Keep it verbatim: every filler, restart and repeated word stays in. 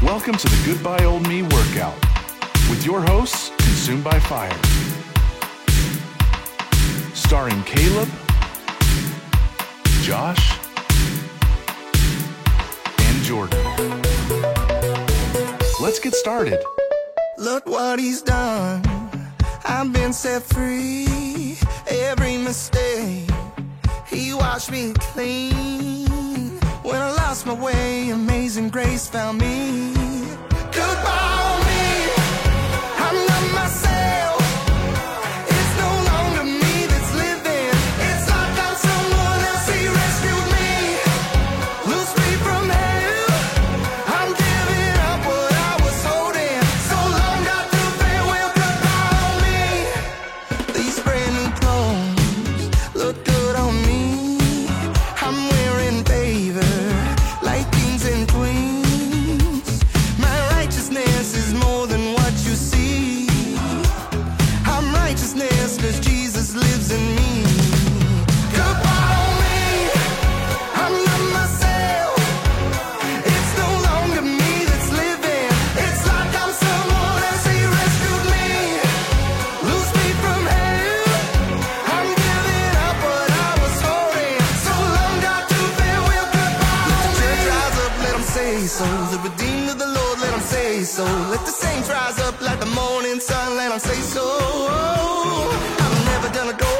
Welcome to the Goodbye Old Me workout with your hosts, Consumed by Fire. Starring Caleb, Josh, and Jordan. Let's get started. Look what he's done. I've been set free. Every mistake, he washed me clean. When I lost my way, amazing grace found me. Goodbye, old me. I'm not myself. It's no longer me that's living. It's like I'm someone else. He rescued me. Loose me from hell. I'm giving up what I was holding. So long, got to farewell. Goodbye, old me. These brand new clothes look good on me. I'm wearing favor like kings and queens. My righteousness is more than what you see. I'm righteousness cause Jesus lives in me. Goodbye, old me. I'm not myself. It's no longer me that's living. It's like I'm someone else. He rescued me. Loose me from hell. I'm giving up what I was holding. So long, got to farewell. Goodbye, let the church rise up, let them say so. The redeemed of the Lord, let them say so. Let the saints rise up like the morning sun, let them say so. I'm never gonna go